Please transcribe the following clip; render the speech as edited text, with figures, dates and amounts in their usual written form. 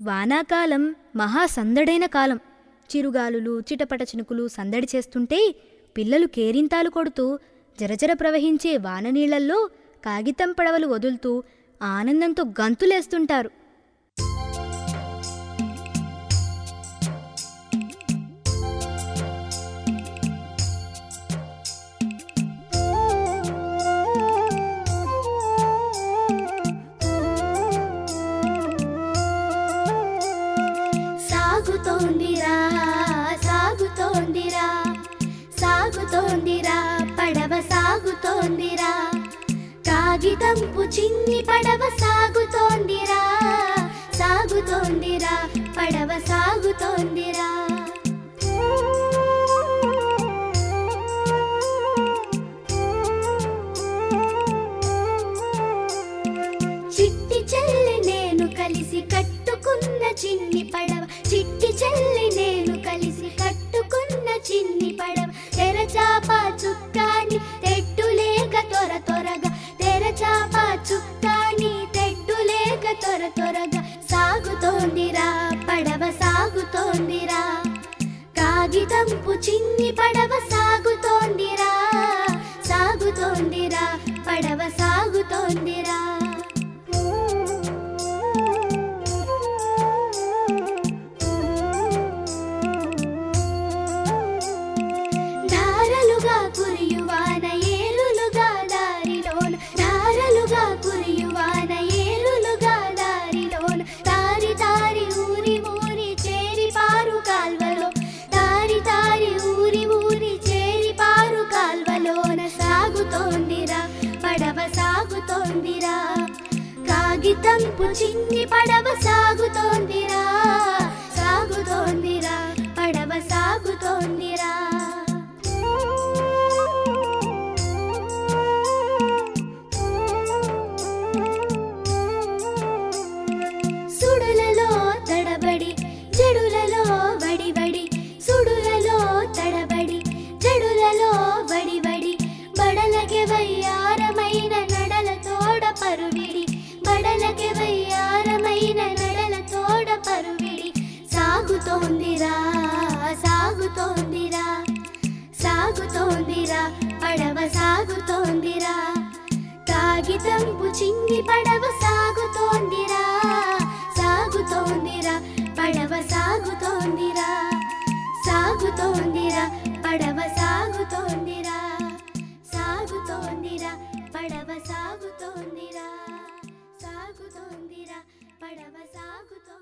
వానాకాలం మహా సందడైన కాలం. చిరుగాలులు చిటపట చినుకులు సందడి చేస్తుంటే పిల్లలు కేరింతాలు కొడుతూ జరజర ప్రవహించే వాననీళ్లల్లో కాగితం పడవలు వదులుతూ ఆనందంతో గంతులేస్తుంటారు. సాగుతోందిరా సాగుతోందిరా సాగుతోందిరా పడవ సాగుతోందిరా, కాగితంపు చిన్ని పడవ సాగుతోందిరా, సాగుతోందిరా పడవ సాగుతోందిరా. చిట్టి చెల్లి నేను కలిసి కట్టుకున్న చిన్ని పడవ, చిట్టి చెల్లి నేను కలిసి కట్టుకున్న చిన్ని పడవ, తెరచాప చుక్కాని తెడ్డులేక త్వర త్వరగా, తెరచాప చుక్కాని తెడ్డులేక త్వర త్వరగా, సాగుతోందిరా పడవ సాగుతోందిరా, కాగితంపు చిన్ని పడవ సాగుతోందిరా, సాగుతోందిరా పడవ సాగుతోందిరా. ధారలుగా కురియువాన ఏలులుగా దారిలోన, ధారలుగా కురియువాన ఏలులుగా దారిలోన, తారి తారి ఊరి ఊరి చేరి పారు కాల్వలో, తారి తారి ఊరి ఊరి చేరి పారు కాల్వలోన, సాగుతోందిరా పడవ సాగుతోందిరా, కాగితంపు చిన్ని పడవ సాగుతోందిరా, సాగుతోందిరా పడవ సాగుతోందిరా. సుడులలో తడబడి జడులలో వడివడి, సుడులలో తడబడి జడులలో వడివడి, బడలకి వయ్యారమైన నడల తోడ పరువిడి, బడలకి వయ్యారమైన నడల తోడ పరువిడి, సాగుతోందిరా సాగుతోందిరా, సాగుతోందిరా పడవ సాగుతోందిరా, కాగితంపు చిన్ని పడవ సాగుతోందిరా, సాగుతోందిరా పడవ సాగుతోందిరా, సాగుతోందిరా పడవ సాగుతోందిరా, సాగుతోందిరా పడవ సాగుతోందిరా, సాగుతోందిరా పడవ సాగుతోందిరా.